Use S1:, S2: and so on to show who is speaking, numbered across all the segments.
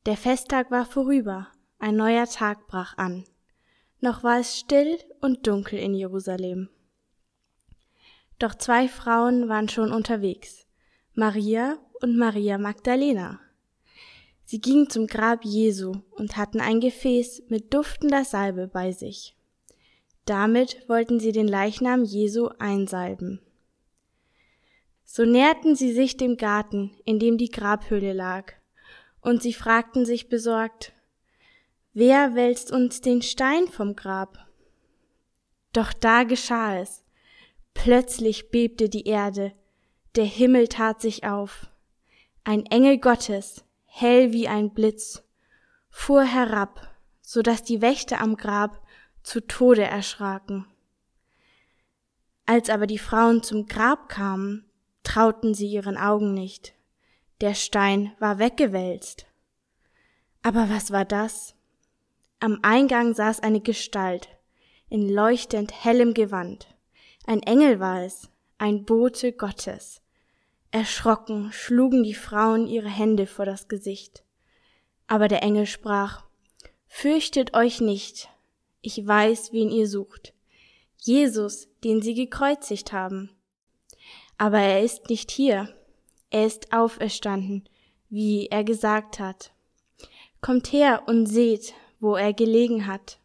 S1: Der Festtag war vorüber, ein neuer Tag brach an. Noch war es still und dunkel in Jerusalem. Doch 2 Frauen waren schon unterwegs, Maria und Maria Magdalena. Sie gingen zum Grab Jesu und hatten ein Gefäß mit duftender Salbe bei sich. Damit wollten sie den Leichnam Jesu einsalben. So näherten sie sich dem Garten, in dem die Grabhöhle lag, und sie fragten sich besorgt: Wer wälzt uns den Stein vom Grab? Doch da geschah es. Plötzlich bebte die Erde, der Himmel tat sich auf. Ein Engel Gottes, hell wie ein Blitz, fuhr herab, so dass die Wächter am Grab zu Tode erschraken. Als aber die Frauen zum Grab kamen, trauten sie ihren Augen nicht. Der Stein war weggewälzt. Aber was war das? Am Eingang saß eine Gestalt, in leuchtend hellem Gewand. Ein Engel war es, ein Bote Gottes. Erschrocken schlugen die Frauen ihre Hände vor das Gesicht. Aber der Engel sprach: Fürchtet euch nicht, ich weiß, wen ihr sucht. Jesus, den sie gekreuzigt haben. Aber er ist nicht hier, er ist auferstanden, wie er gesagt hat. Kommt her und seht, wo er gelegen hat.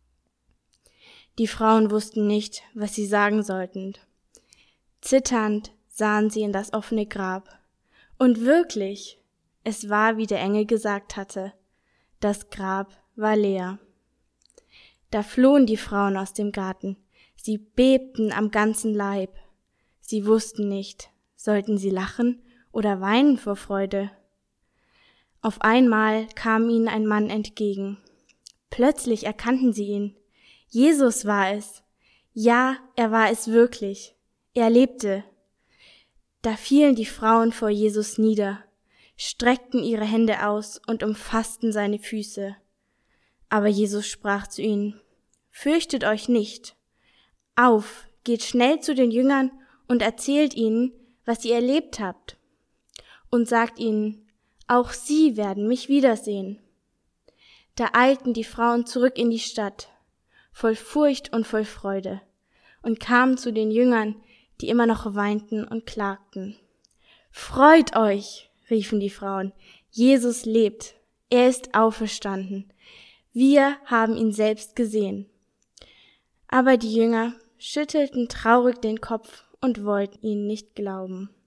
S1: Die Frauen wussten nicht, was sie sagen sollten. Zitternd sahen sie in das offene Grab. Und wirklich, es war, wie der Engel gesagt hatte. Das Grab war leer. Da flohen die Frauen aus dem Garten. Sie bebten am ganzen Leib. Sie wussten nicht, sollten sie lachen oder weinen vor Freude. Auf einmal kam ihnen ein Mann entgegen. Plötzlich erkannten sie ihn. Jesus war es. Ja, er war es wirklich. Er lebte. Da fielen die Frauen vor Jesus nieder, streckten ihre Hände aus und umfassten seine Füße. Aber Jesus sprach zu ihnen: Fürchtet euch nicht. Auf, geht schnell zu den Jüngern und erzählt ihnen, was ihr erlebt habt. Und sagt ihnen: Auch sie werden mich wiedersehen. Da eilten die Frauen zurück in die Stadt, voll Furcht und voll Freude, und kamen zu den Jüngern, die immer noch weinten und klagten. Freut euch, riefen die Frauen, Jesus lebt, er ist auferstanden. Wir haben ihn selbst gesehen. Aber die Jünger schüttelten traurig den Kopf und wollten ihnen nicht glauben.